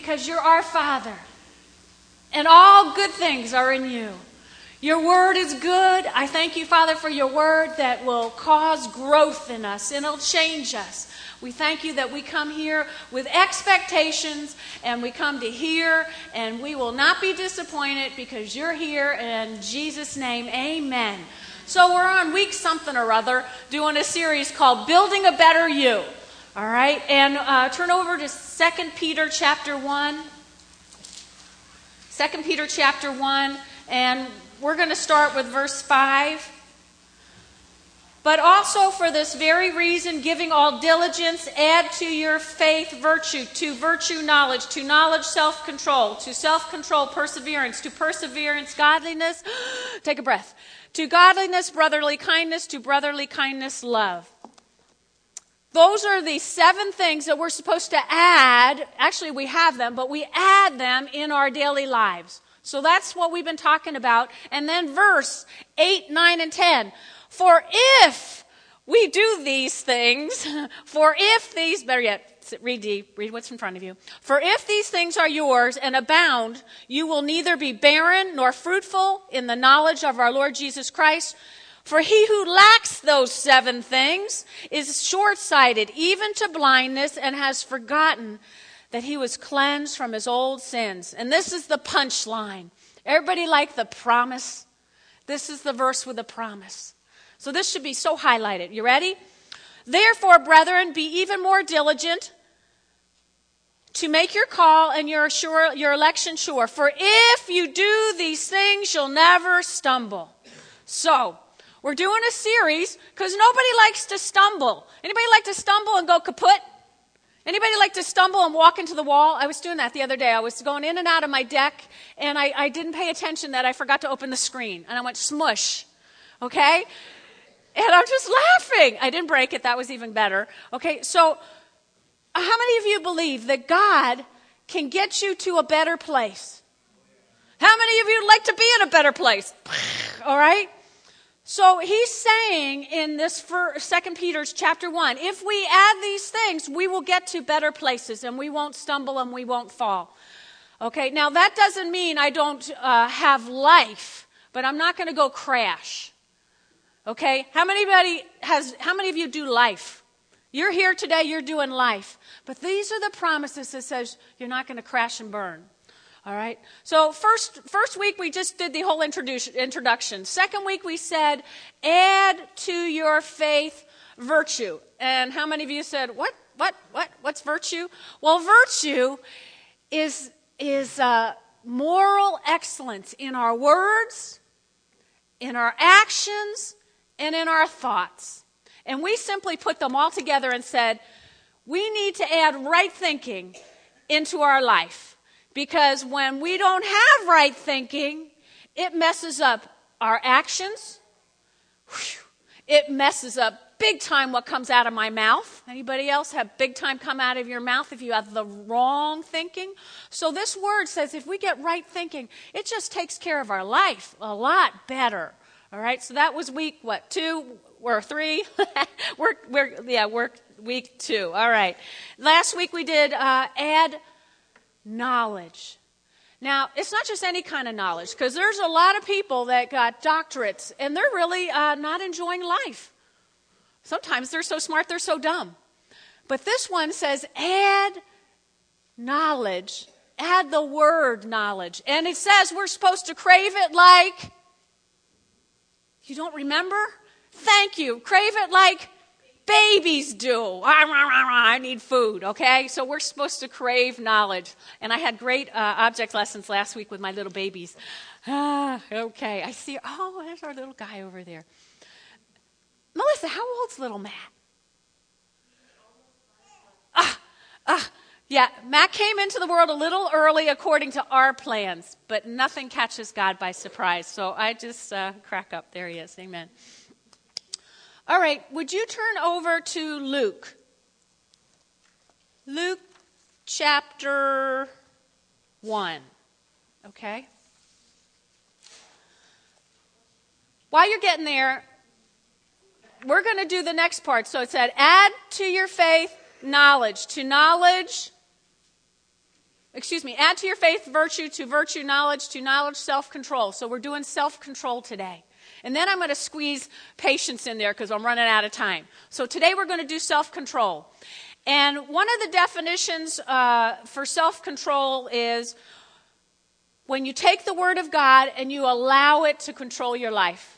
because you're our Father. And all good things are in you. Your word is good. I thank you, Father, for your word that will cause growth in us and it'll change us. We thank you that we come here with expectations and we come to hear and we will not be disappointed because you're here. In Jesus' name, amen. So we're on week something or other doing a series called Building a Better You. All right, and turn over to 2 Peter chapter 1. 2 Peter chapter 1, and we're going to start with verse 5. But also for this very reason, giving all diligence, add to your faith virtue, to virtue knowledge, to knowledge self-control, to self-control perseverance, to perseverance godliness. Take a breath. To godliness brotherly kindness, to brotherly kindness love. Those are the 7 things that we're supposed to add. Actually, we have them, but we add them in our daily lives. So that's what we've been talking about. And then verse 8, 9, and 10. For if we do these things, better yet, read what's in front of you. For if these things are yours and abound, you will neither be barren nor fruitful in the knowledge of our Lord Jesus Christ. For he who lacks those 7 things is short-sighted, even to blindness, and has forgotten that he was cleansed from his old sins. And this is the punchline. Everybody like the promise? This is the verse with the promise. So this should be so highlighted. You ready? Therefore, brethren, be even more diligent to make your call and your election sure. For if you do these things, you'll never stumble. So, we're doing a series because nobody likes to stumble. Anybody like to stumble and go kaput? Anybody like to stumble and walk into the wall? I was doing that the other day. I was going in and out of my deck, and I didn't pay attention that I forgot to open the screen. And I went smush, okay? And I'm just laughing. I didn't break it. That was even better. Okay, so how many of you believe that God can get you to a better place? How many of you like to be in a better place? All right? So he's saying in this 2 Peter chapter 1, if we add these things, we will get to better places and we won't stumble and we won't fall. Okay, now that doesn't mean I don't have life, but I'm not going to go crash. Okay, how many of you do life? You're here today, you're doing life. But these are the promises that says you're not going to crash and burn. All right. So first week we just did the whole introduction. Second week we said, add to your faith virtue. And how many of you said, what's virtue? Well, virtue is moral excellence in our words, in our actions, and in our thoughts. And we simply put them all together and said, we need to add right thinking into our life. Because when we don't have right thinking, it messes up our actions. It messes up big time what comes out of my mouth. Anybody else have big time come out of your mouth if you have the wrong thinking? So this word says if we get right thinking, it just takes care of our life a lot better. All right, so that was week, 2 or 3? we're week 2. All right. Last week we did add knowledge. Now, it's not just any kind of knowledge, because there's a lot of people that got doctorates, and they're really not enjoying life. Sometimes they're so smart, they're so dumb. But this one says, add knowledge. Add the word knowledge. And it says we're supposed to crave it like, you don't remember? Thank you. Crave it like babies do. I need food, okay? So we're supposed to crave knowledge. And I had great object lessons last week with my little babies. Okay, I see. Oh, there's our little guy over there. Melissa, how old's little Matt? Yeah, Matt came into the world a little early according to our plans, but nothing catches God by surprise. So I just crack up. There he is. Amen. All right, would you turn over to Luke? Luke chapter 1, okay? While you're getting there, we're going to do the next part. So it said, add to your faith knowledge. To knowledge, add to your faith virtue, to virtue knowledge, to knowledge self-control. So we're doing self-control today. And then I'm going to squeeze patience in there because I'm running out of time. So today we're going to do self-control. And one of the definitions for self-control is when you take the Word of God and you allow it to control your life.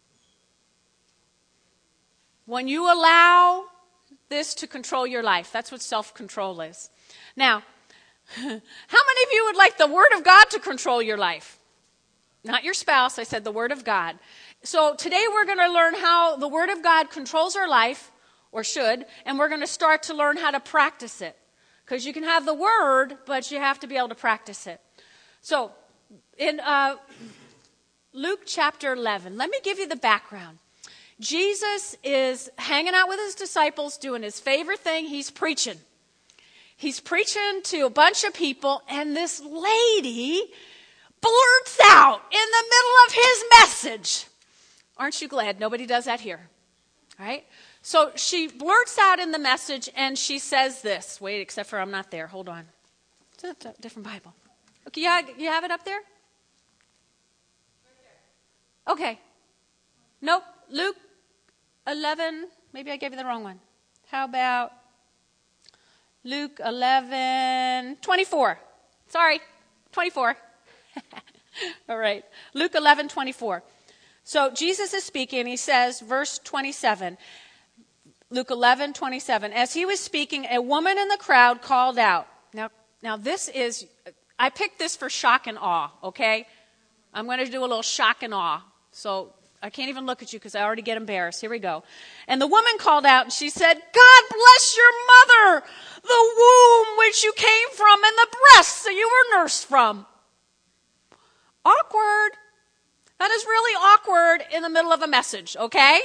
When you allow this to control your life, that's what self-control is. Now, how many of you would like the Word of God to control your life? Not your spouse, I said the Word of God. So today we're going to learn how the Word of God controls our life, or should, and we're going to start to learn how to practice it. Because you can have the Word, but you have to be able to practice it. So, in Luke chapter 11, let me give you the background. Jesus is hanging out with his disciples, doing his favorite thing, he's preaching. He's preaching to a bunch of people, and this lady blurts out in the middle of his message. Aren't you glad nobody does that here? All right? So she blurts out in the message, and she says this. Wait, except for I'm not there. Hold on. It's a different Bible. Okay, you have it up there? Okay. Nope. Luke 11. Maybe I gave you the wrong one. How about Luke 11:24. Sorry, 24. All right. Luke 11:24. So Jesus is speaking. He says, verse 27. Luke 11:27. As he was speaking, a woman in the crowd called out. Now this is, I picked this for shock and awe, okay? I'm going to do a little shock and awe. So I can't even look at you because I already get embarrassed. Here we go. And the woman called out and she said, God bless your mother, the womb which you came from and the breasts that you were nursed from. Awkward. That is really awkward in the middle of a message, okay?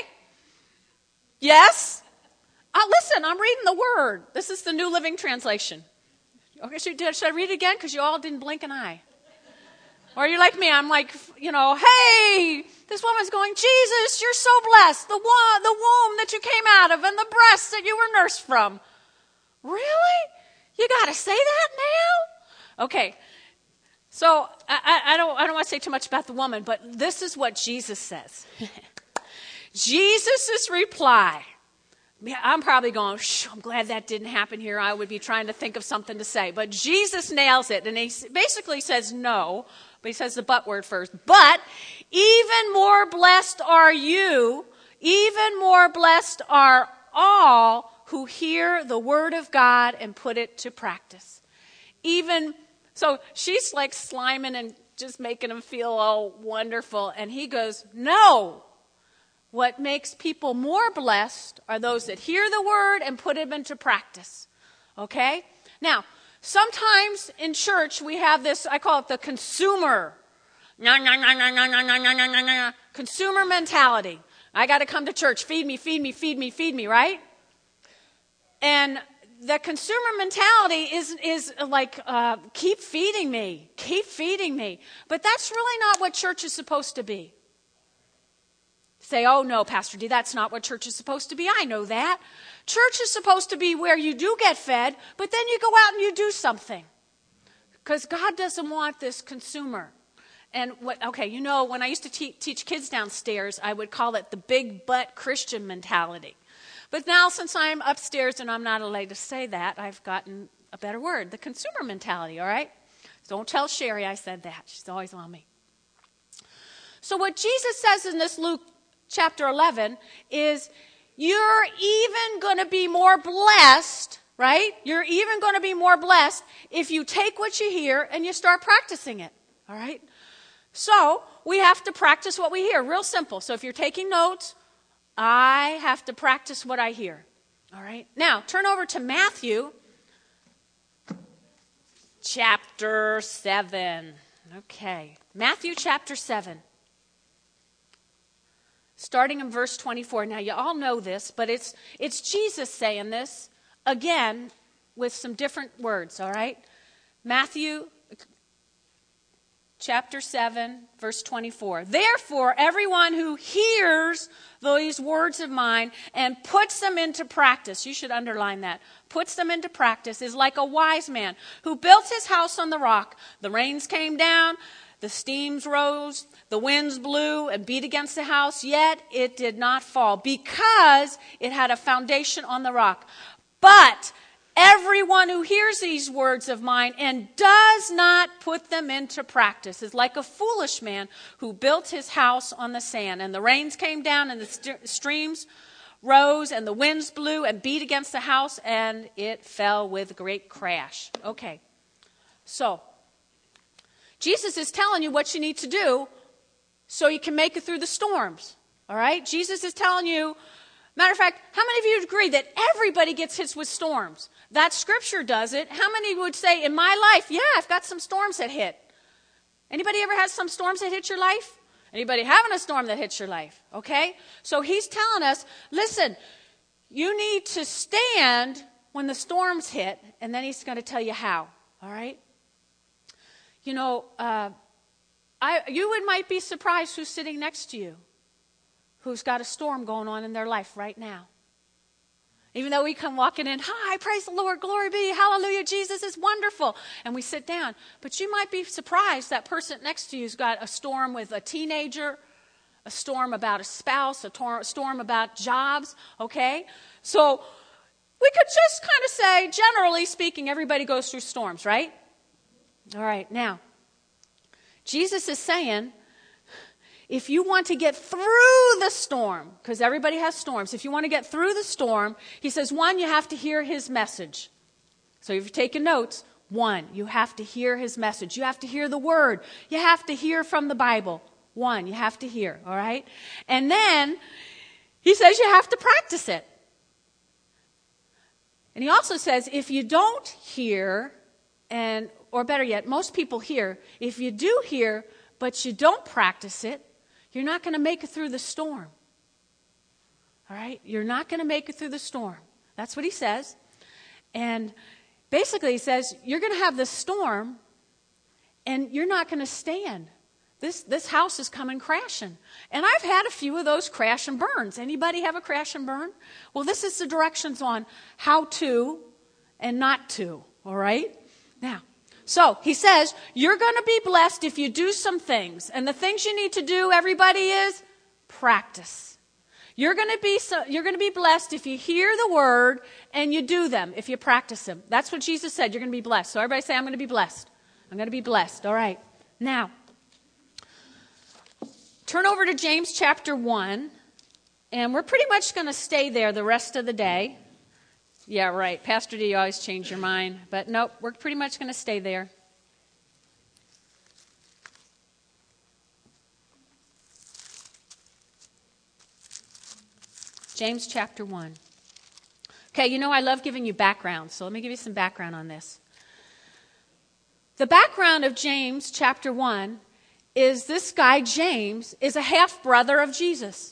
Yes? Listen, I'm reading the Word. This is the New Living Translation. Okay, should I read it again? Because you all didn't blink an eye. Or you're like me, I'm like, hey, this woman's going, Jesus, you're so blessed. The womb that you came out of and the breasts that you were nursed from. Really? You got to say that now? Okay. So I don't want to say too much about the woman, but this is what Jesus says. Jesus' reply. I'm probably going, I'm glad that didn't happen here. I would be trying to think of something to say. But Jesus nails it. And he basically says no. But he says the but word first. But even more blessed are you, even more blessed are all who hear the word of God and put it to practice. So she's like sliming and just making him feel all wonderful. And he goes, no. What makes people more blessed are those that hear the word and put it into practice. Okay? Now, sometimes in church we have this, I call it the consumer. Consumer mentality. I got to come to church. Feed me, feed me, feed me, feed me, right? And the consumer mentality is like, keep feeding me, keep feeding me. But that's really not what church is supposed to be. Say, oh no, Pastor D, that's not what church is supposed to be. I know that. Church is supposed to be where you do get fed, but then you go out and you do something. Because God doesn't want this consumer. And when I used to teach kids downstairs, I would call it the big butt Christian mentality. But now since I'm upstairs and I'm not allowed to say that, I've gotten a better word, the consumer mentality, all right? Don't tell Sherry I said that. She's always on me. So what Jesus says in this Luke chapter 11 is you're even going to be more blessed, right? You're even going to be more blessed if you take what you hear and you start practicing it, all right? So we have to practice what we hear, real simple. So if you're taking notes, I have to practice what I hear, all right? Now, turn over to Matthew chapter 7. Okay, Matthew chapter 7. Starting in verse 24. Now, you all know this, but it's Jesus saying this, again, with some different words, all right? Matthew chapter 7, verse 24. Therefore, everyone who hears these words of mine and puts them into practice, you should underline that, puts them into practice, is like a wise man who built his house on the rock. The rains came down, the steams rose, the winds blew and beat against the house, yet it did not fall because it had a foundation on the rock. But everyone who hears these words of mine and does not put them into practice is like a foolish man who built his house on the sand. And the rains came down and the streams rose and the winds blew and beat against the house and it fell with a great crash. Okay, so Jesus is telling you what you need to do so you can make it through the storms. All right? Jesus is telling you, matter of fact, how many of you agree that everybody gets hit with storms? That scripture does it. How many would say, in my life, yeah, I've got some storms that hit? Anybody ever had some storms that hit your life? Anybody having a storm that hits your life? Okay? So he's telling us, listen, you need to stand when the storms hit, and then he's going to tell you how. All right? You know, you might be surprised who's sitting next to you, who's got a storm going on in their life right now. Even though we come walking in, hi, praise the Lord, glory be, hallelujah, Jesus is wonderful. And we sit down. But you might be surprised that person next to you's got a storm with a teenager, a storm about a spouse, a storm about jobs, okay? So we could just kind of say, generally speaking, everybody goes through storms, right? All right, now, Jesus is saying, if you want to get through the storm, because everybody has storms, if you want to get through the storm, he says, one, you have to hear his message. So if you're taking notes, one, you have to hear his message. You have to hear the word. You have to hear from the Bible. One, you have to hear, all right? And then he says you have to practice it. And he also says if you don't hear, or better yet, most people hear, if you do hear, but you don't practice it, you're not going to make it through the storm. All right? You're not going to make it through the storm. That's what he says. And basically he says, you're going to have this storm, and you're not going to stand. This house is coming crashing. And I've had a few of those crash and burns. Anybody have a crash and burn? Well, this is the directions on how to and not to. All right? Now, so he says, you're going to be blessed if you do some things. And the things you need to do, everybody, is practice. You're going to be blessed if you hear the word and you do them, if you practice them. That's what Jesus said. You're going to be blessed. So everybody say, I'm going to be blessed. I'm going to be blessed. All right. Now, turn over to James chapter 1. And we're pretty much going to stay there the rest of the day. Yeah, right. Pastor D, you always change your mind. But nope, we're pretty much going to stay there. James chapter 1. Okay, you know I love giving you background, so let me give you some background on this. The background of James chapter 1 is this guy, James, is a half-brother of Jesus.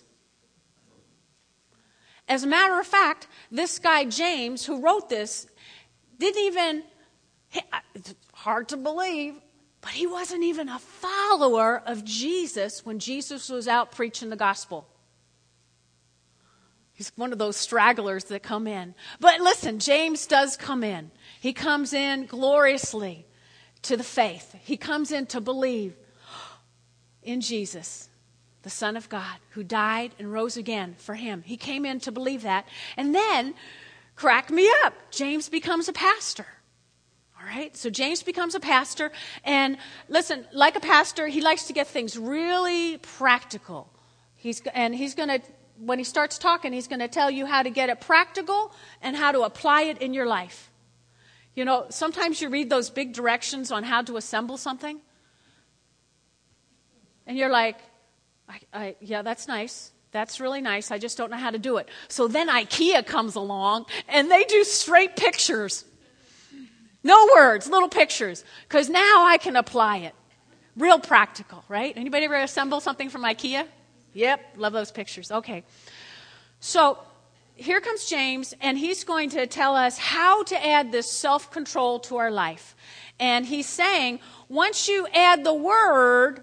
As a matter of fact, this guy, James, who wrote this, didn't even, it's hard to believe, but he wasn't even a follower of Jesus when Jesus was out preaching the gospel. He's one of those stragglers that come in. But listen, James does come in. He comes in gloriously to the faith. He comes in to believe in Jesus, the Son of God, who died and rose again for him. He came in to believe that. And then, crack me up, James becomes a pastor. All right? So James becomes a pastor. And listen, like a pastor, he likes to get things really practical. He's going to, when he starts talking, he's going to tell you how to get it practical and how to apply it in your life. You know, sometimes you read those big directions on how to assemble something. And you're like, yeah, that's nice. That's really nice. I just don't know how to do it. So then IKEA comes along, and they do straight pictures. No words, little pictures. Because now I can apply it. Real practical, right? Anybody ever assemble something from IKEA? Yep, love those pictures. Okay. So here comes James, and he's going to tell us how to add this self-control to our life. And he's saying, once you add the word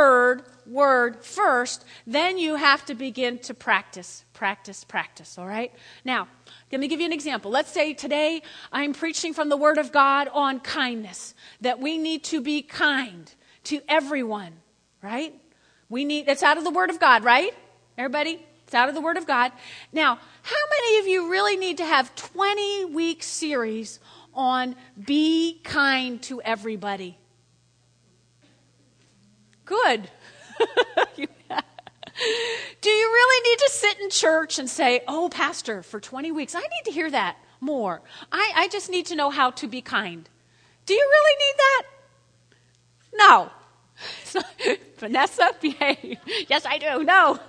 first, then you have to begin to practice, all right? Now, let me give you an example. Let's say today I'm preaching from the Word of God on kindness, that we need to be kind to everyone, right? It's out of the Word of God, right? Everybody? It's out of the Word of God. Now, how many of you really need to have 20-week series on be kind to everybody? Good. Do you really need to sit in church and say, oh, Pastor, for 20 weeks, I need to hear that more. I just need to know how to be kind. Do you really need that? No. Vanessa, behave. Yes, I do. No.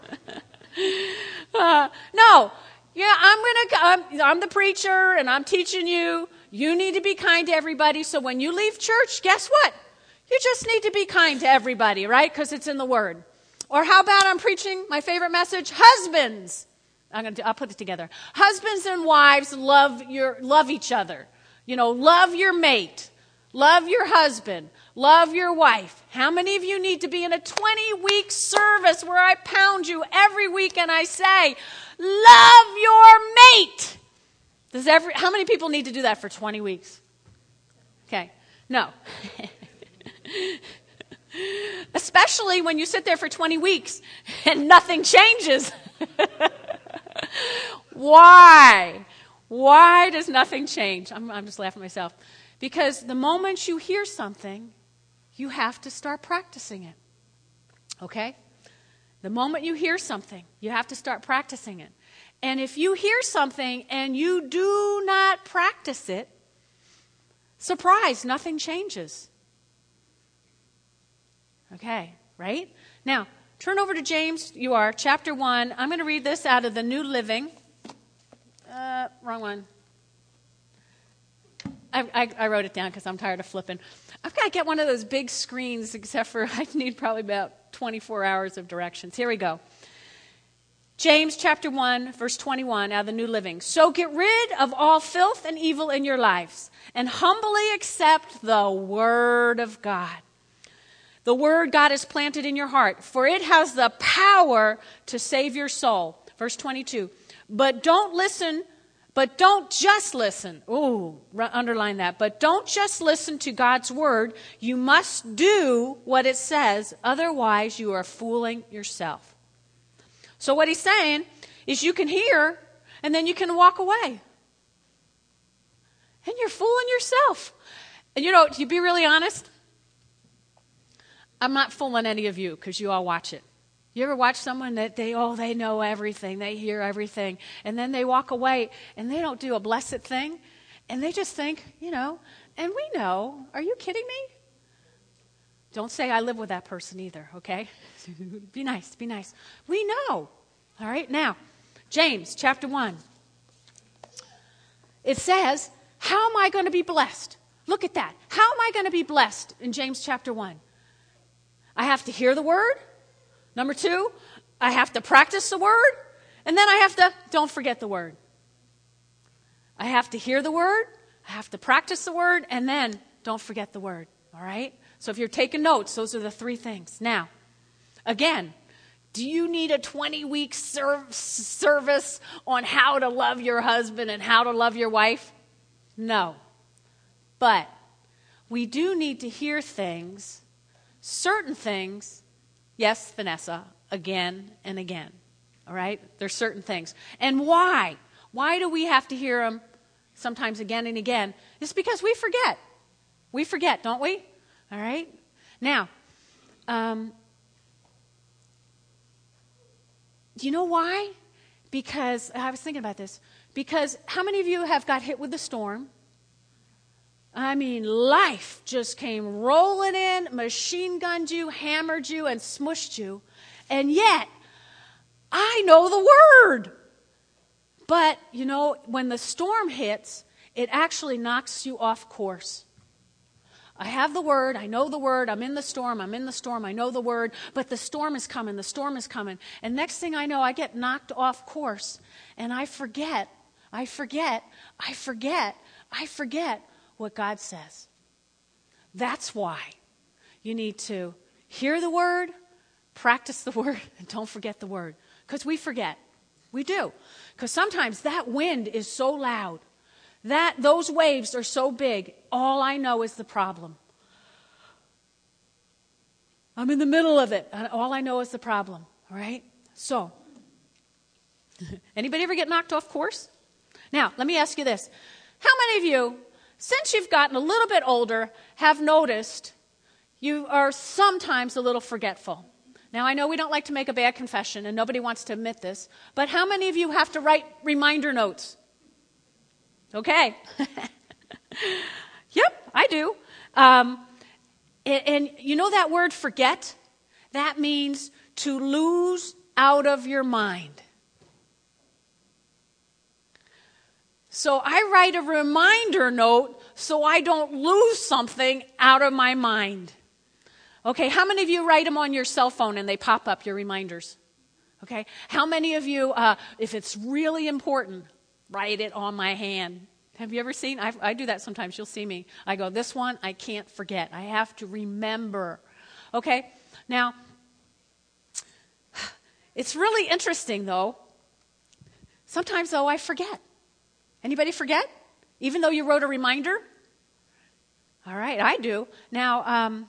No. Yeah, I'm the preacher and I'm teaching you. You need to be kind to everybody. So when you leave church, guess what? You just need to be kind to everybody, right? Because it's in the Word. Or how about I'm preaching my favorite message? Husbands. I'll put it together. Husbands and wives love each other. Love your mate. Love your husband. Love your wife. How many of you need to be in a 20-week service where I pound you every week and I say, love your mate? How many people need to do that for 20 weeks? Okay. No. Especially when you sit there for 20 weeks and nothing changes. Why? Why does nothing change? I'm just laughing at myself. Because the moment you hear something, you have to start practicing it. Okay? The moment you hear something, you have to start practicing it. And if you hear something and you do not practice it, surprise, nothing changes. Okay, right? Now, turn over to James, chapter 1. I'm going to read this out of the New Living. Wrong one. I wrote it down because I'm tired of flipping. I've got to get one of those big screens, except for I need probably about 24 hours of directions. Here we go. James chapter 1, verse 21 out of the New Living. So get rid of all filth and evil in your lives and humbly accept the Word of God. The Word God has planted in your heart, for it has the power to save your soul. Verse 22. But don't just listen. Ooh, underline that. But don't just listen to God's Word. You must do what it says. Otherwise, you are fooling yourself. So what he's saying is you can hear and then you can walk away. And you're fooling yourself. And to be really honest, I'm not fooling any of you because you all watch it. You ever watch someone that they know everything, they hear everything, and then they walk away and they don't do a blessed thing, and they just think, and we know. Are you kidding me? Don't say I live with that person either, okay? Be nice. We know. All right, now, James chapter 1. It says, how am I going to be blessed? Look at that. How am I going to be blessed in James chapter 1? I have to hear the Word. Number 2, I have to practice the Word. And then I have to, don't forget the Word. I have to hear the Word. I have to practice the Word. And then don't forget the Word. All right? So if you're taking notes, those are the 3 things. Now, again, do you need a 20-week service on how to love your husband and how to love your wife? No. But we do need to hear things, certain things, yes, Vanessa, again and again. All right? There's certain things. And why? Why do we have to hear them sometimes again and again? It's because we forget. We forget, don't we? All right? Now, do you know why? Because, I was thinking about this, because how many of you have got hit with the storm? I mean, life just came rolling in, machine gunned you, hammered you, and smushed you. And yet, I know the Word. But, when the storm hits, it actually knocks you off course. I have the Word, I know the Word, I'm in the storm, I know the Word, but the storm is coming. And next thing I know, I get knocked off course, and I forget what God says. That's why you need to hear the word, practice the word, and don't forget the word. Because we forget. We do. Because sometimes that wind is so loud, those waves are so big, all I know is the problem. I'm in the middle of it, and all I know is the problem. All right? So, anybody ever get knocked off course? Now, let me ask you this. How many of you, since you've gotten a little bit older, have noticed you are sometimes a little forgetful? Now, I know we don't like to make a bad confession, and nobody wants to admit this, but how many of you have to write reminder notes? Okay. Yep, I do. And you know that word forget? That means to lose out of your mind. So I write a reminder note so I don't lose something out of my mind. Okay, how many of you write them on your cell phone and they pop up, your reminders? Okay, how many of you, if it's really important, write it on my hand? Have you ever seen? I do that sometimes. You'll see me. I go, this one I can't forget. I have to remember. Okay, now, it's really interesting, though. Sometimes, though, I forget. Anybody forget? Even though you wrote a reminder? All right, I do. Now,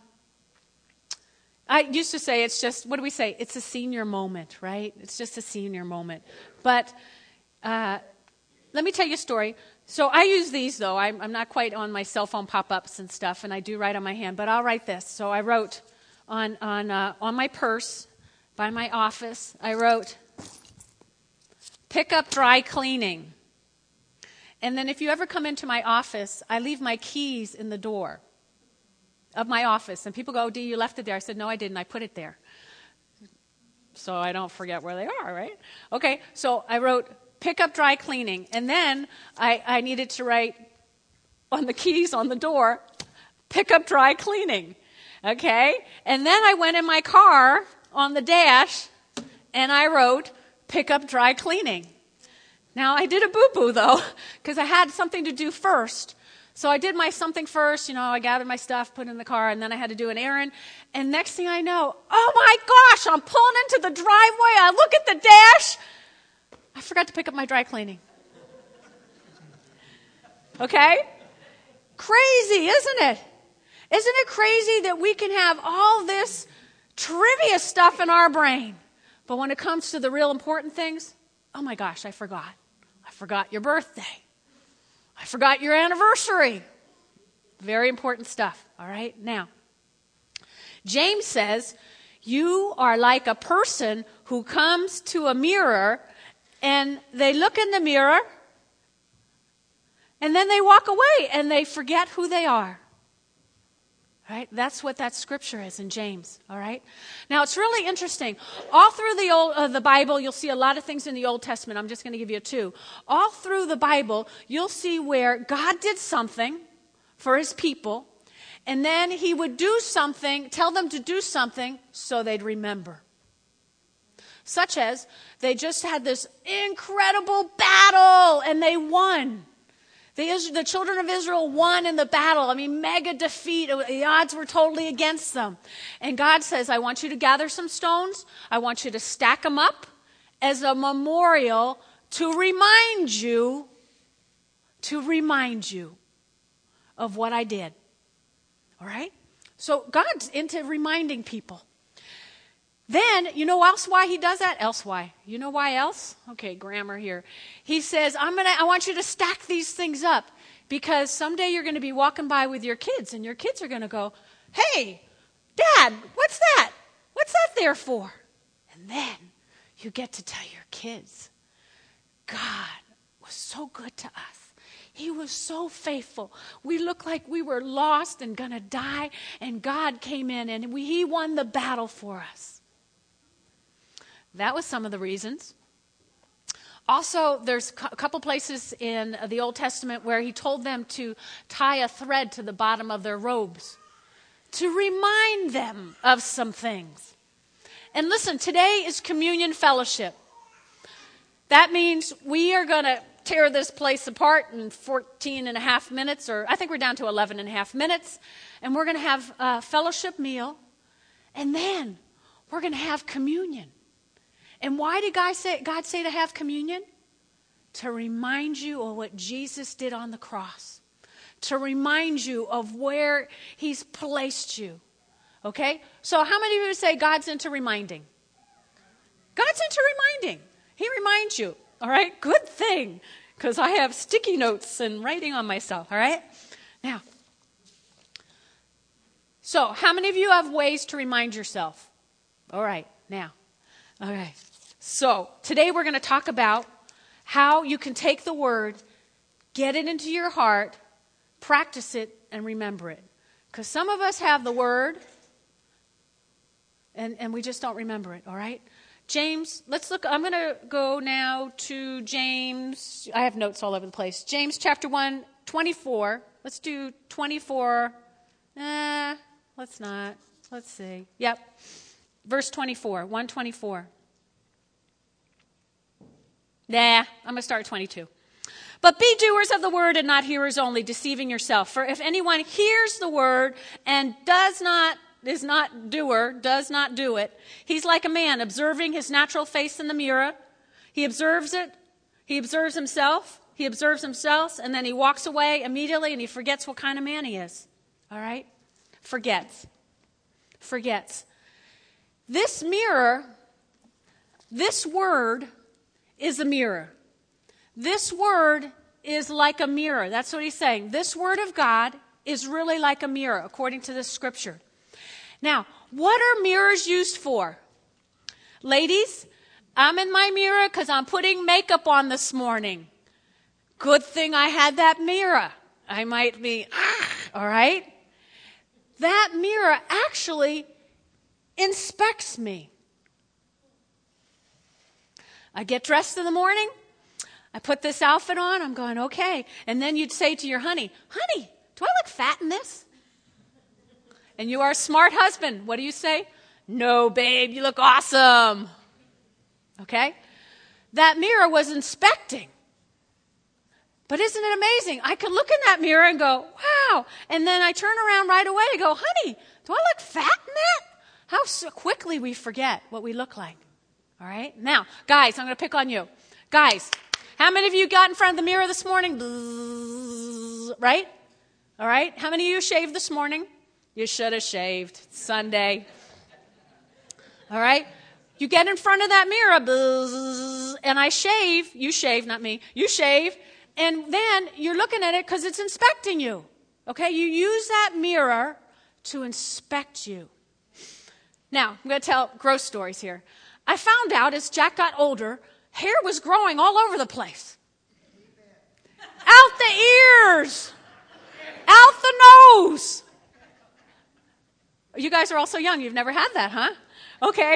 I used to say it's just, what do we say? It's a senior moment, right? It's just a senior moment. But let me tell you a story. So I use these, though. I'm not quite on my cell phone pop-ups and stuff, and I do write on my hand, but I'll write this. So I wrote on my purse by my office, I wrote, pick up dry cleaning. And then if you ever come into my office, I leave my keys in the door of my office. And people go, oh, Dee, you left it there. I said, no, I didn't. I put it there. So I don't forget where they are, right? Okay, so I wrote, pick up dry cleaning. And then I needed to write on the keys on the door, pick up dry cleaning. Okay? And then I went in my car on the dash and I wrote, pick up dry cleaning. Now, I did a boo-boo, though, because I had something to do first. So I did my something first, I gathered my stuff, put it in the car, and then I had to do an errand. And next thing I know, oh my gosh, I'm pulling into the driveway, I look at the dash, I forgot to pick up my dry cleaning. Okay? Crazy, isn't it? Isn't it crazy that we can have all this trivia stuff in our brain, but when it comes to the real important things, oh my gosh, I forgot. I forgot your birthday. I forgot your anniversary. Very important stuff, all right? Now, James says, you are like a person who comes to a mirror and they look in the mirror and then they walk away and they forget who they are. Right? That's what that scripture is in James, all right? Now, it's really interesting. All through the Bible, you'll see a lot of things in the Old Testament. I'm just going to give you two. All through the Bible, you'll see where God did something for his people, and then he would do something, tell them to do something so they'd remember. Such as, they just had this incredible battle, and they won. The children of Israel won in the battle. I mean, mega defeat. The odds were totally against them. And God says, I want you to gather some stones. I want you to stack them up as a memorial to remind you of what I did. All right? So God's into reminding people. Then, you know else why he does that? Else why? You know why else? Okay, grammar here. He says, I want you to stack these things up because someday you're going to be walking by with your kids and your kids are going to go, hey, Dad, what's that? What's that there for? And then you get to tell your kids, God was so good to us. He was so faithful. We looked like we were lost and going to die, and God came in and he won the battle for us. That was some of the reasons. Also, there's a couple places in the Old Testament where he told them to tie a thread to the bottom of their robes to remind them of some things. And listen, today is communion fellowship. That means we are going to tear this place apart in 14 and a half minutes, or I think we're down to 11 and a half minutes. And we're going to have a fellowship meal. And then we're going to have communion. And why did God say to have communion? To remind you of what Jesus did on the cross. To remind you of where he's placed you. Okay? So how many of you say God's into reminding? God's into reminding. He reminds you. All right? Good thing. Because I have sticky notes and writing on myself. All right? Now, so how many of you have ways to remind yourself? All right. Now. Okay. So today we're going to talk about how you can take the word, get it into your heart, practice it, and remember it. Because some of us have the word, and we just don't remember it, all right? James, let's look. I'm going to go now to James. I have notes all over the place. James chapter 1, 24. Let's do 24. Let's not. Let's see. Yep. Verse 24, 124. I'm going to start at 22. But be doers of the word and not hearers only, deceiving yourself. For if anyone hears the word and does not do it, he's like a man observing his natural face in the mirror. He observes it. He observes himself. And then he walks away immediately and he forgets what kind of man he is. All right? Forgets. This mirror, this word is a mirror. This word is like a mirror. That's what he's saying. This word of God is really like a mirror, according to this scripture. Now, what are mirrors used for? Ladies, I'm in my mirror because I'm putting makeup on this morning. Good thing I had that mirror. I might be, all right? That mirror actually inspects me. I get dressed in the morning. I put this outfit on. I'm going, okay. And then you'd say to your honey, do I look fat in this? And you are a smart husband. What do you say? No, babe, you look awesome. Okay? That mirror was inspecting. But isn't it amazing? I could look in that mirror and go, wow. And then I turn around right away and go, honey, do I look fat in that? How so quickly we forget what we look like. All right? Now, guys, I'm going to pick on you. Guys, how many of you got in front of the mirror this morning? Bzzz, right? All right? How many of you shaved this morning? You should have shaved. It's Sunday. All right? You get in front of that mirror, bzzz, and I shave. You shave, not me. You shave. And then you're looking at it because it's inspecting you. Okay? You use that mirror to inspect you. Now, I'm going to tell gross stories here. I found out as Jack got older, hair was growing all over the place. Out the ears. Out the nose. You guys are all so young. You've never had that, huh? Okay.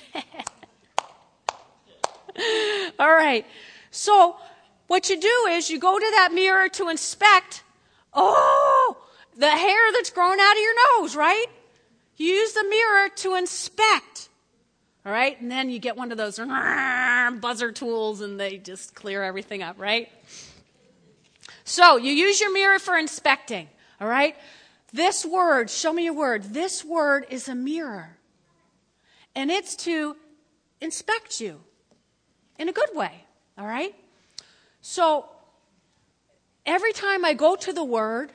All right. So what you do is you go to that mirror to inspect, the hair that's growing out of your nose, right? You use the mirror to inspect. All right? And then you get one of those buzzer tools and they just clear everything up, right? So you use your mirror for inspecting. All right? This word, show me your word. This word is a mirror. And it's to inspect you in a good way. All right? So every time I go to the word,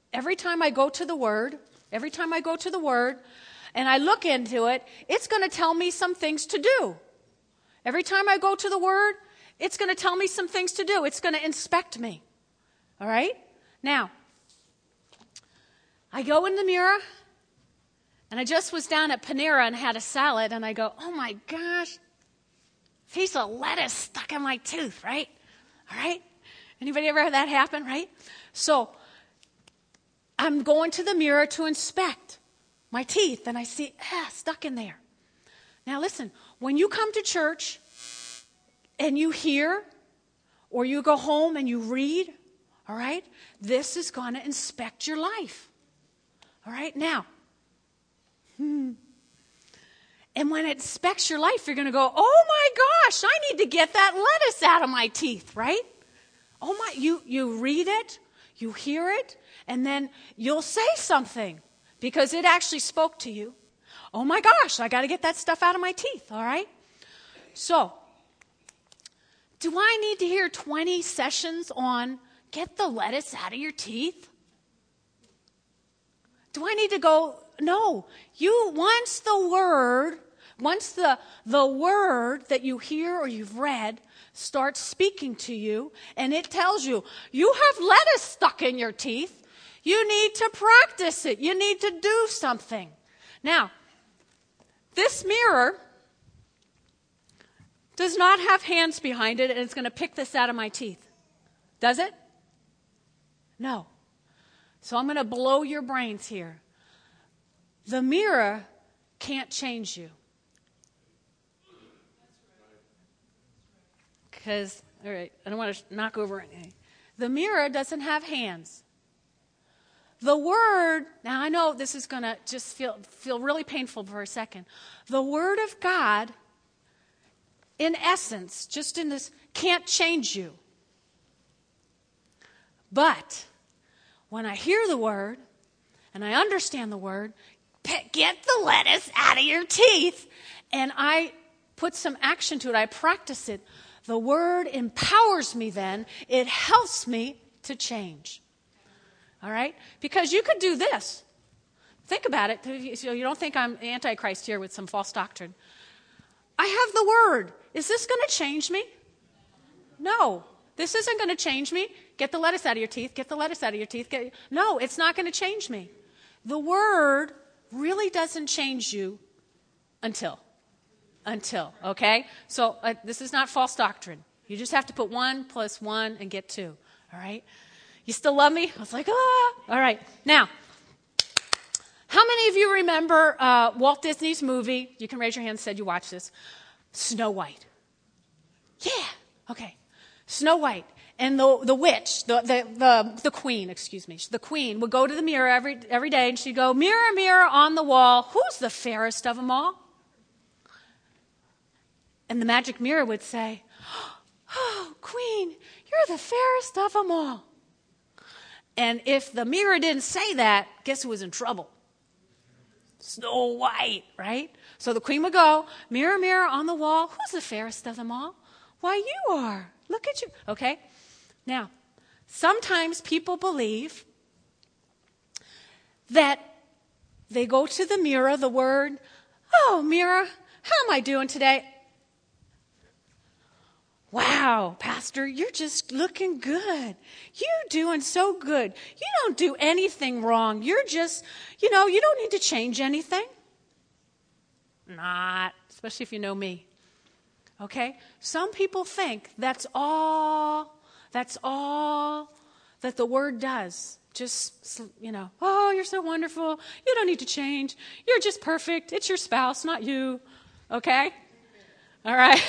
and I look into it, it's going to tell me some things to do. Every time I go to the word, it's going to tell me some things to do. It's going to inspect me. All right? Now, I go in the mirror, and I just was down at Panera and had a salad, and I go, oh my gosh, piece of lettuce stuck in my tooth, right? All right? Anybody ever had that happen, right? So I'm going to the mirror to inspect my teeth, and I see, stuck in there. Now listen, when you come to church and you hear, or you go home and you read, all right, this is going to inspect your life. All right, now, and when it inspects your life, you're going to go, oh my gosh, I need to get that lettuce out of my teeth, right? Oh my, you read it, you hear it, and then you'll say something because it actually spoke to you. Oh my gosh, I got to get that stuff out of my teeth, all right? So, do I need to hear 20 sessions on get the lettuce out of your teeth? Do I need to go? No. Once the word that you hear or you've read starts speaking to you and it tells you, you have lettuce stuck in your teeth, you need to practice it. You need to do something. Now, this mirror does not have hands behind it and it's going to pick this out of my teeth. Does it? No. So I'm going to blow your brains here. The mirror can't change you. Because, all right, I don't want to knock over anything. The mirror doesn't have hands. The Word, now I know this is going to just feel really painful for a second. The Word of God, in essence, just in this, can't change you. But when I hear the Word and I understand the Word, get the lettuce out of your teeth, and I put some action to it, I practice it, the Word empowers me then. It helps me to change. All right? Because you could do this. Think about it. So you don't think I'm Antichrist here with some false doctrine. I have the Word. Is this going to change me? No. This isn't going to change me. Get the lettuce out of your teeth. Get the lettuce out of your teeth. No, it's not going to change me. The Word really doesn't change you until, okay? So this is not false doctrine. You just have to put 1 + 1 and get 2, all right? You still love me? I was like, All right. Now, how many of you remember Walt Disney's movie? You can raise your hand and said you watched this. Snow White. Yeah. Okay. Snow White. And the witch, the queen, the queen would go to the mirror every day and she'd go, mirror, mirror on the wall, who's the fairest of them all? And the magic mirror would say, oh, queen, you're the fairest of them all. And if the mirror didn't say that, guess who was in trouble? Snow White, right? So the queen would go, mirror, mirror on the wall, who's the fairest of them all? Why, you are. Look at you. Okay? Now, sometimes people believe that they go to the mirror, the Word, oh, mirror, how am I doing today? Wow, Pastor, you're just looking good. You're doing so good. You don't do anything wrong. You're just, you don't need to change anything. Not, especially if you know me. Okay? Some people think that's all that the Word does. Just, oh, you're so wonderful. You don't need to change. You're just perfect. It's your spouse, not you. Okay? All right?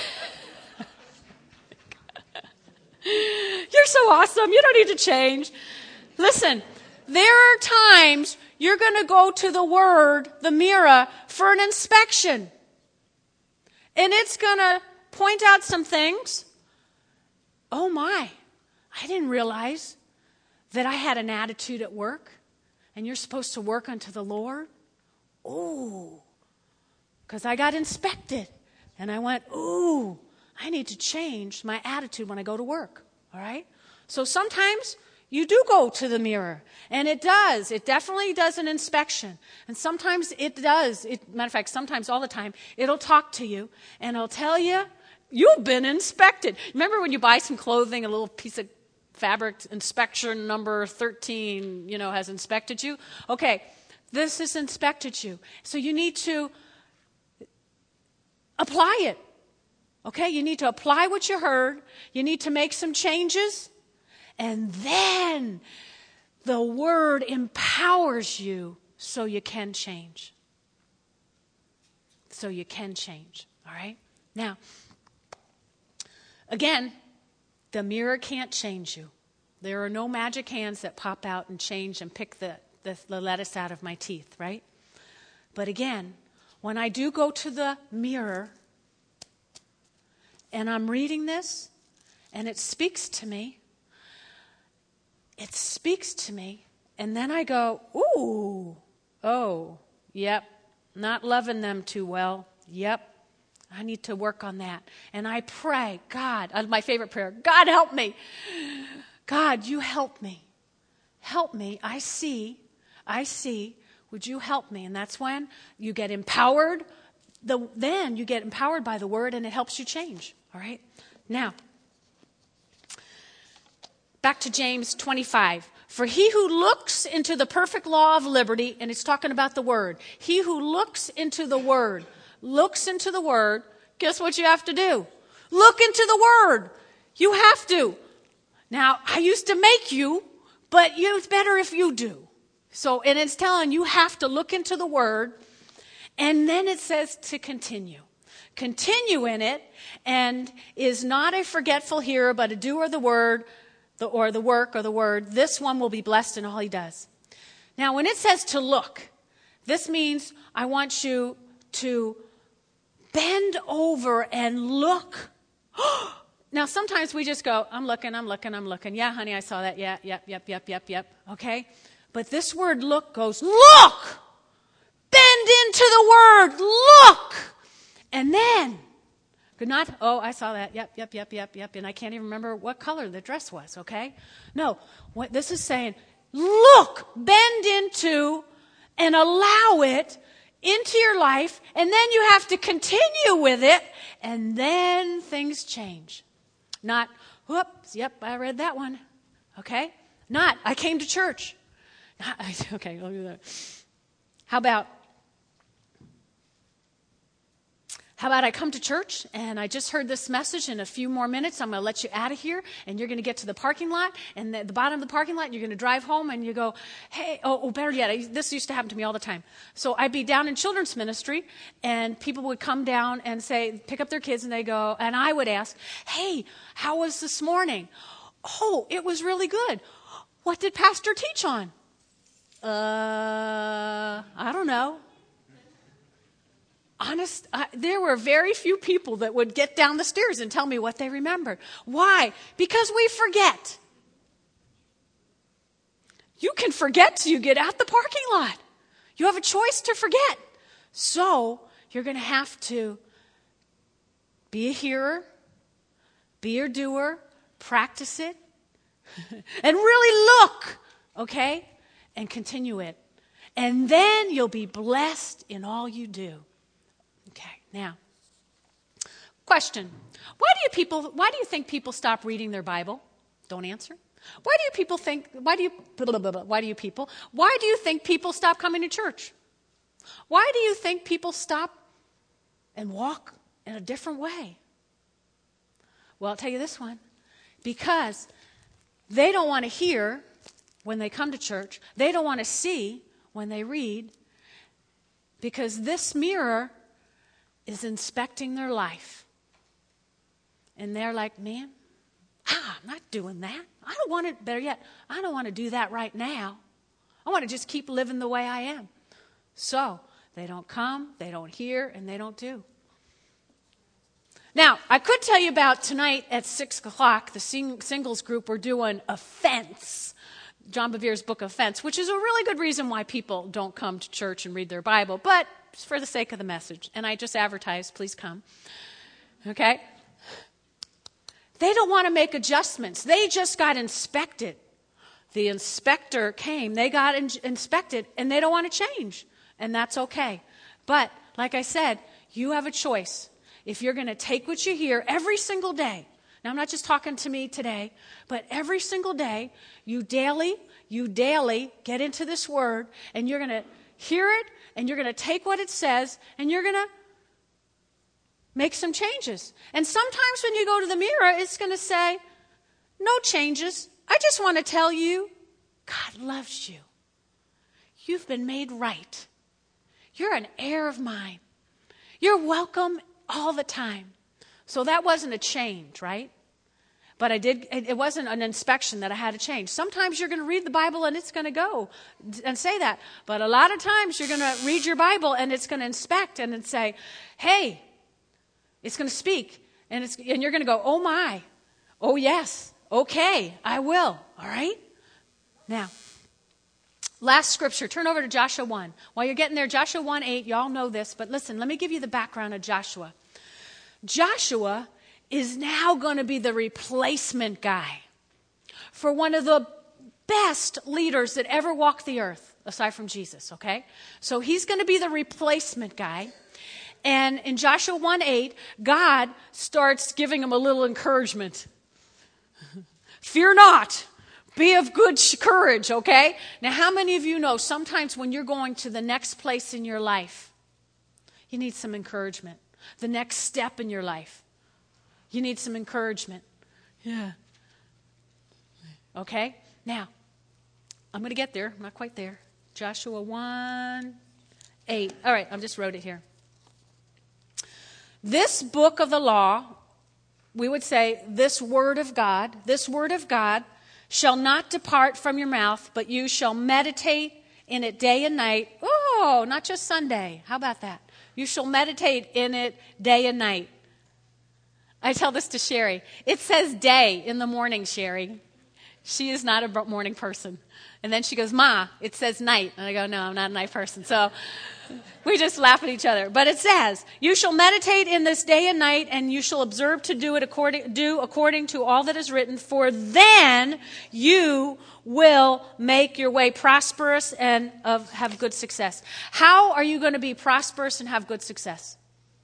You're so awesome. You don't need to change. Listen, there are times you're going to go to the Word, the mirror, for an inspection. And it's going to point out some things. Oh my, I didn't realize that I had an attitude at work and you're supposed to work unto the Lord. Ooh, because I got inspected and I went, ooh, I need to change my attitude when I go to work, all right? So sometimes you do go to the mirror, and it definitely does an inspection. And sometimes it does, matter of fact, sometimes all the time, it'll talk to you, and it'll tell you, you've been inspected. Remember when you buy some clothing, a little piece of fabric, inspection number 13, has inspected you? Okay, this has inspected you. So you need to apply it. Okay, you need to apply what you heard. You need to make some changes. And then the Word empowers you so you can change. So you can change, all right? Now, again, the mirror can't change you. There are no magic hands that pop out and change and pick the lettuce out of my teeth, right? But again, when I do go to the mirror and I'm reading this and it speaks to me, it speaks to me. And then I go, ooh, oh, yep, not loving them too well. Yep, I need to work on that. And I pray, God, my favorite prayer, God help me. God, you help me. Help me. I see. Would you help me? And that's when you get empowered. Then you get empowered by the word and it helps you change. All right? Now, back to James 25. For he who looks into the perfect law of liberty, and it's talking about the word. He who looks into the word, guess what you have to do? Look into the word. You have to. Now, I used to make you, but it's better if you do. So, and it's telling you have to look into the word, and then it says to continue. Continue in it, and is not a forgetful hearer, but a doer of the word, or the work, or the word. This one will be blessed in all he does. Now, when it says to look, this means I want you to bend over and look. Now, sometimes we just go, I'm looking. Yeah, honey, I saw that. Yeah, yep. Okay? But this word look goes, look! Bend into the word, look! And then, good night. Oh, I saw that. Yep. And I can't even remember what color the dress was, okay? No, what this is saying, look, bend into and allow it into your life, and then you have to continue with it, and then things change. Not, whoops, yep, I read that one. Okay? Not, I came to church. Okay, I'll do that. How about I come to church and I just heard this message in a few more minutes. I'm going to let you out of here and you're going to get to the parking lot and the bottom of the parking lot and you're going to drive home and you go, hey, better yet, this used to happen to me all the time. So I'd be down in children's ministry and people would come down and say, pick up their kids and they go, and I would ask, hey, how was this morning? Oh, it was really good. What did Pastor teach on? I don't know. There were very few people that would get down the stairs and tell me what they remembered. Why? Because we forget. You can forget till you get out the parking lot. You have a choice to forget. So you're going to have to be a hearer, be a doer, practice it, and really look, okay? And continue it. And then you'll be blessed in all you do. Okay, now, question. Why do you think people stop reading their Bible? Don't answer. Why do you think people stop coming to church? Why do you think people stop and walk in a different way? Well, I'll tell you this one. Because they don't want to hear when they come to church. They don't want to see when they read. Because this mirror is inspecting their life. And they're like, man, I'm not doing that. I don't want it, better yet, I don't want to do that right now. I want to just keep living the way I am. So they don't come, they don't hear, and they don't do. Now, I could tell you about tonight at 6 o'clock, the singles group, we're doing Offense, John Bevere's book Offense, which is a really good reason why people don't come to church and read their Bible, but it's for the sake of the message. And I just advertised, please come. Okay? They don't want to make adjustments. They just got inspected. The inspector came, they got inspected, and they don't want to change. And that's okay. But, like I said, you have a choice. If you're going to take what you hear every single day, now I'm not just talking to me today, but every single day, you daily get into this word, and you're going to hear it, and you're going to take what it says, and you're going to make some changes. And sometimes when you go to the mirror, it's going to say, no changes. I just want to tell you, God loves you. You've been made right. You're an heir of mine. You're welcome all the time. So that wasn't a change, right? But it wasn't an inspection that I had to change. Sometimes you're going to read the Bible and it's going to go and say that. But a lot of times you're going to read your Bible and it's going to inspect and say, hey, it's going to speak. And you're going to go, oh my, oh yes, okay, I will, all right? Now, last scripture. Turn over to Joshua 1. While you're getting there, Joshua 1:8, you all know this, but listen, let me give you the background of Joshua. Joshua is now going to be the replacement guy for one of the best leaders that ever walked the earth, aside from Jesus, okay? So he's going to be the replacement guy. And in Joshua 1:8, God starts giving him a little encouragement. Fear not. Be of good courage, okay? Now, how many of you know sometimes when you're going to the next place in your life, you need some encouragement? The next step in your life, you need some encouragement. Yeah. Okay? Now, I'm going to get there. I'm not quite there. Joshua 1:8. All right, I just wrote it here. This book of the law, we would say this word of God shall not depart from your mouth, but you shall meditate in it day and night. Oh, not just Sunday. How about that? You shall meditate in it day and night. I tell this to Sherry. It says day in the morning, Sherry. She is not a morning person. And then she goes, Ma, it says night. And I go, no, I'm not a night person. So we just laugh at each other. But it says, you shall meditate in this day and night, and you shall observe to do according to all that is written, for then you will make your way prosperous and have good success. How are you going to be prosperous and have good success?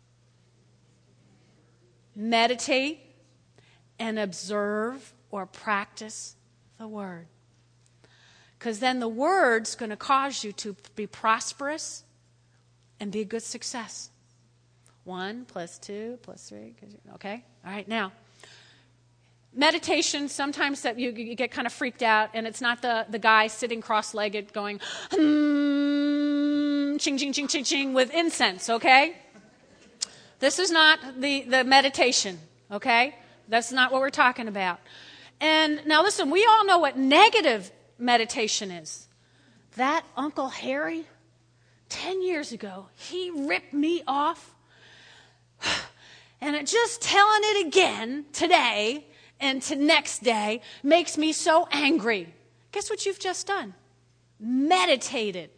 Meditate and observe or practice the word. Because then the word's going to cause you to be prosperous and be a good success. 1 + 2 + 3. Okay? All right, now. Meditation, sometimes that you get kind of freaked out, and it's not the guy sitting cross-legged going, ching, ching, ching, ching, ching, with incense, okay? This is not the meditation, okay? That's not what we're talking about. And now listen, we all know what negative meditation is. That Uncle Harry, 10 years ago, he ripped me off. And just telling it again today and to next day makes me so angry. Guess what you've just done? Meditated.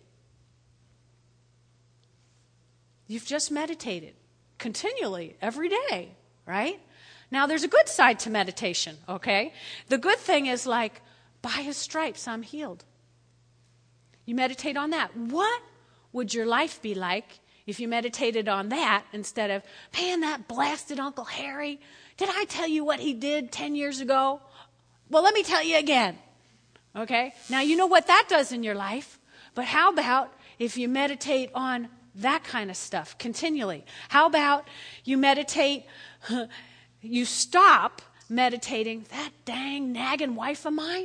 You've just meditated continually every day, right? Now, there's a good side to meditation, okay? The good thing is like, by his stripes, I'm healed. You meditate on that. What would your life be like if you meditated on that instead of, man, that blasted Uncle Harry, did I tell you what he did 10 years ago? Well, let me tell you again, okay? Now, you know what that does in your life, but how about if you meditate on that kind of stuff continually? How about you meditate, you stop meditating, that dang nagging wife of mine?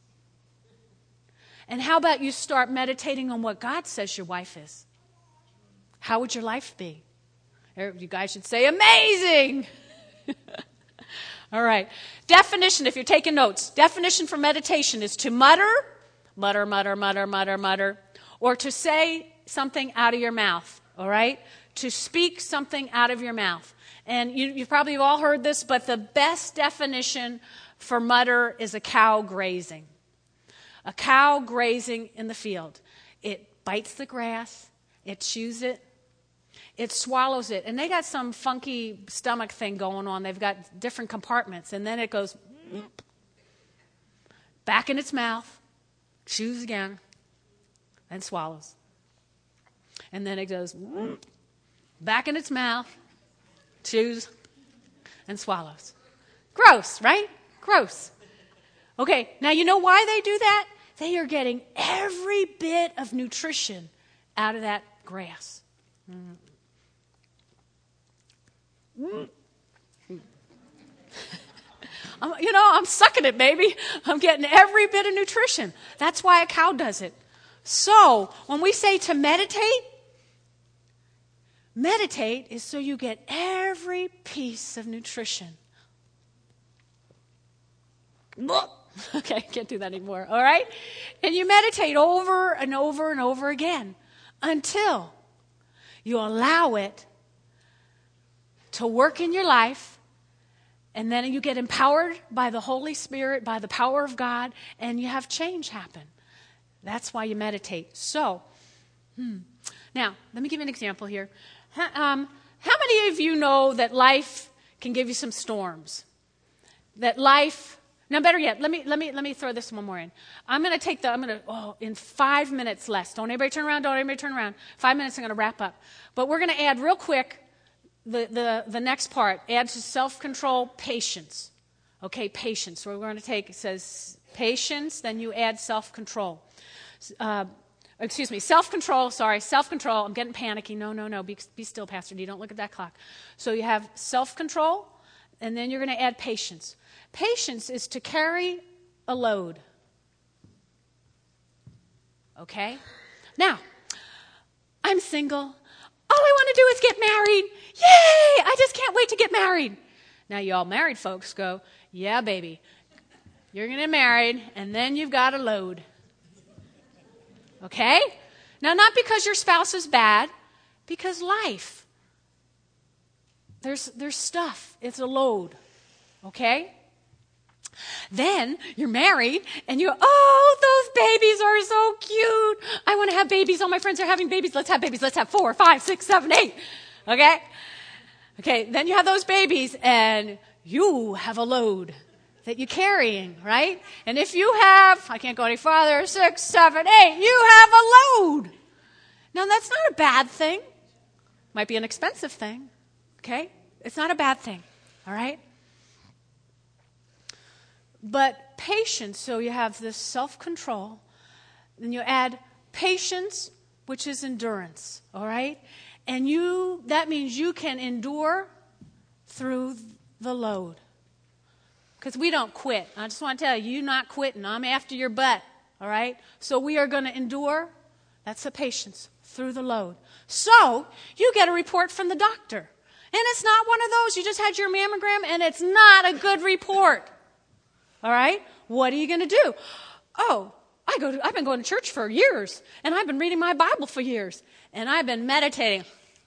And how about you start meditating on what God says your wife is? How would your life be? You guys should say, amazing! All right. Definition, if you're taking notes, definition for meditation is to mutter, mutter, mutter, mutter, mutter, mutter, or to say something out of your mouth, all right? To speak something out of your mouth. And you probably have all heard this, but the best definition for mutter is a cow grazing. A cow grazing in the field. It bites the grass, it chews it, it swallows it. And they got some funky stomach thing going on. They've got different compartments. And then it goes back in its mouth, chews again, and swallows. And then it goes back in its mouth, chews, and swallows. Gross, right? Gross. Okay, now you know why they do that? They are getting every bit of nutrition out of that grass. I'm sucking it, baby. I'm getting every bit of nutrition. That's why a cow does it. So, when we say to meditate is so you get every piece of nutrition. Okay, I can't do that anymore, all right? And you meditate over and over and over again until you allow it to work in your life And then you get empowered by the Holy Spirit, by the power of God, and you have change happen. That's why you meditate. So, now, let me give you an example here. How many of you know that life can give you some storms? That life, now better yet, let me throw this one more in. In 5 minutes less. Don't anybody turn around, 5 minutes, I'm going to wrap up. But we're going to add real quick the next part. Add to self-control, patience. Okay, patience. So we're going to take, it says patience, then you add self-control. Self-control. I'm getting panicky. No. Be still, Pastor D. Don't look at that clock. So you have self-control, and then you're going to add patience. Patience is to carry a load. Okay? Now, I'm single. All I want to do is get married. Yay! I just can't wait to get married. Now, you all married folks go, yeah, baby. You're going to get married, and then you've got a load. Okay? Now, not because your spouse is bad, because life. There's stuff. It's a load. Okay? Then you're married, and those babies are so cute. I want to have babies. All my friends are having babies. Let's have babies. Let's have 4, 5, 6, 7, 8. Okay? Okay, then you have those babies, and you have a load that you're carrying, right? And if you have, I can't go any farther, 6, 7, 8, you have a load. Now, that's not a bad thing. Might be an expensive thing, okay? It's not a bad thing, all right? But patience, so you have this self-control, then you add patience, which is endurance, all right? And that means you can endure through the load. Because we don't quit. I just want to tell you, you're not quitting. I'm after your butt, all right? So we are going to endure. That's the patience through the load. So you get a report from the doctor. And it's not one of those, you just had your mammogram, and it's not a good report. All right? What are you going to do? Oh, I've been going to church for years, and I've been reading my Bible for years, and I've been meditating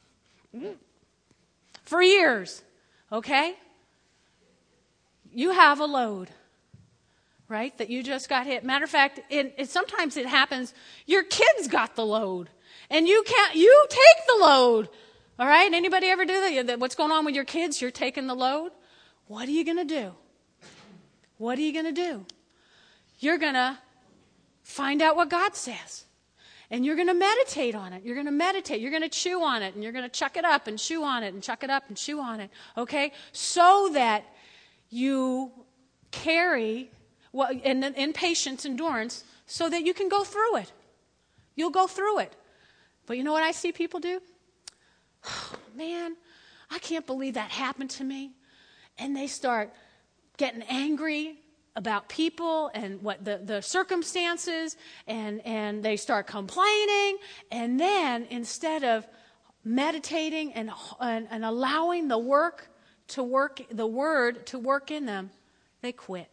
for years. Okay? You have a load, right, that you just got hit. Matter of fact, sometimes it happens, your kids got the load, and you take the load. All right? Anybody ever do that? What's going on with your kids? You're taking the load. What are you going to do? What are you going to do? You're going to find out what God says. And you're going to meditate on it. You're going to meditate. You're going to chew on it. And you're going to chuck it up and chew on it and chuck it up and chew on it. Okay? So that you carry, in patience, endurance, so that you can go through it. You'll go through it. But you know what I see people do? Oh, man, I can't believe that happened to me. And they start getting angry about people and what the circumstances, and they start complaining. And then instead of meditating and allowing the word to work in them, they quit.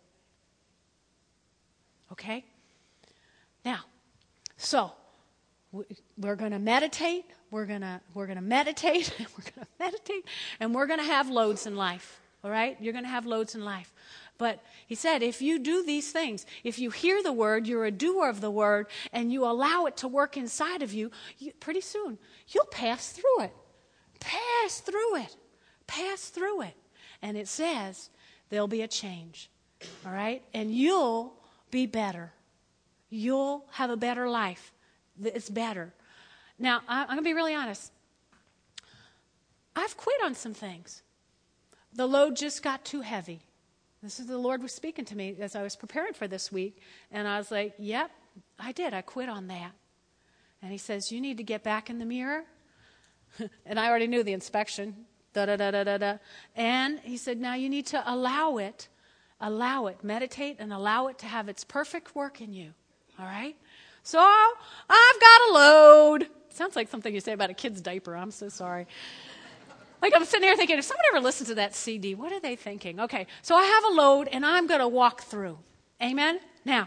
Okay? Now, so we're going to meditate. We're going to meditate. We're going to meditate, and we're going to have loads in life. All right? You're going to have loads in life. But he said, if you do these things, if you hear the word, you're a doer of the word, and you allow it to work inside of you, pretty soon you'll pass through it. Pass through it. Pass through it. And it says there'll be a change. All right? And you'll be better. You'll have a better life. It's better. Now, I'm going to be really honest. I've quit on some things. The load just got too heavy. This is the Lord was speaking to me as I was preparing for this week. And I was like, yep, I did. I quit on that. And he says, you need to get back in the mirror. And I already knew the inspection. Da-da-da-da-da-da. And he said, now you need to allow it, meditate and allow it to have its perfect work in you. All right? So I've got a load. Sounds like something you say about a kid's diaper. I'm so sorry. Like I'm sitting here thinking, if someone ever listens to that CD, what are they thinking? Okay, so I have a load and I'm going to walk through. Amen? Now,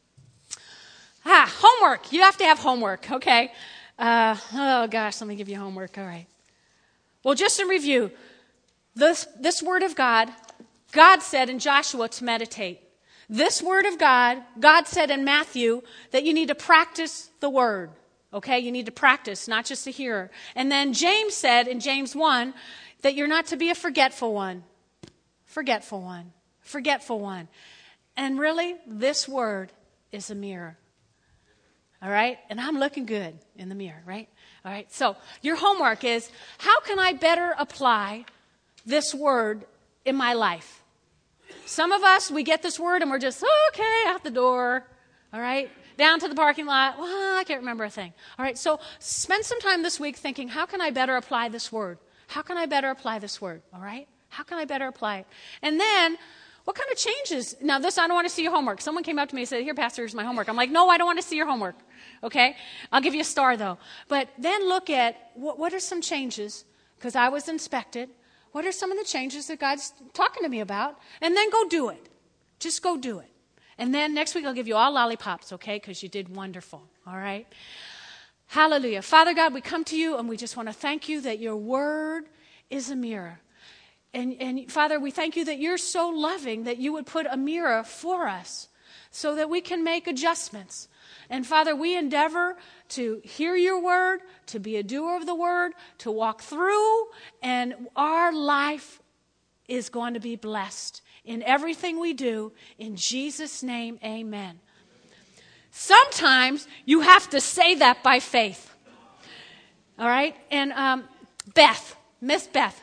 homework. You have to have homework, okay? Oh gosh, let me give you homework. All right. Well, just in review, this Word of God God said in Joshua to meditate. This word of God, God said in Matthew that you need to practice the word. Okay, you need to practice, not just a hearer. And then James said in James 1 that you're not to be a forgetful one. Forgetful one. Forgetful one. And really, this word is a mirror. All right? And I'm looking good in the mirror, right? All right, so your homework is, how can I better apply this word in my life? Some of us, we get this word and we're just, okay, out the door. All right? Down to the parking lot. Well, I can't remember a thing. All right, so spend some time this week thinking, how can I better apply this word? How can I better apply this word? All right? How can I better apply it? And then, what kind of changes? Now, this, I don't want to see your homework. Someone came up to me and said, here, Pastor, here's my homework. I'm like, no, I don't want to see your homework. Okay? I'll give you a star, though. But then look at, what are some changes? Because I was inspected. What are some of the changes that God's talking to me about? And then go do it. Just go do it. And then next week I'll give you all lollipops, okay? Because you did wonderful, all right? Hallelujah. Father God, we come to you and we just want to thank you that your word is a mirror. And Father, we thank you that you're so loving that you would put a mirror for us so that we can make adjustments. And Father, we endeavor to hear your word, to be a doer of the word, to walk through, and our life is going to be blessed in everything we do. In Jesus' name, amen. Sometimes you have to say that by faith. All right? And Miss Beth,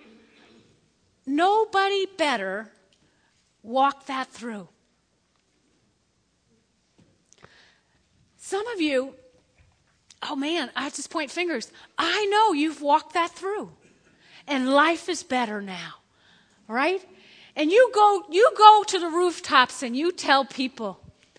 nobody better walk that through. Some of you, oh man, I just point fingers. I know you've walked that through. And life is better now. Right? And you go to the rooftops and you tell people,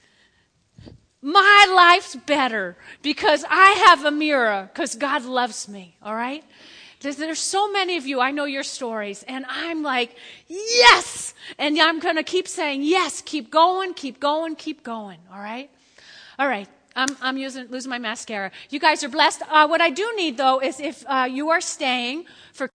my life's better because I have a mirror because God loves me. All right? There's so many of you, I know your stories, and I'm like, yes! And I'm going to keep saying, yes, keep going, keep going, keep going. All right? All right. I'm losing my mascara. You guys are blessed. What I do need, though, is if you are staying for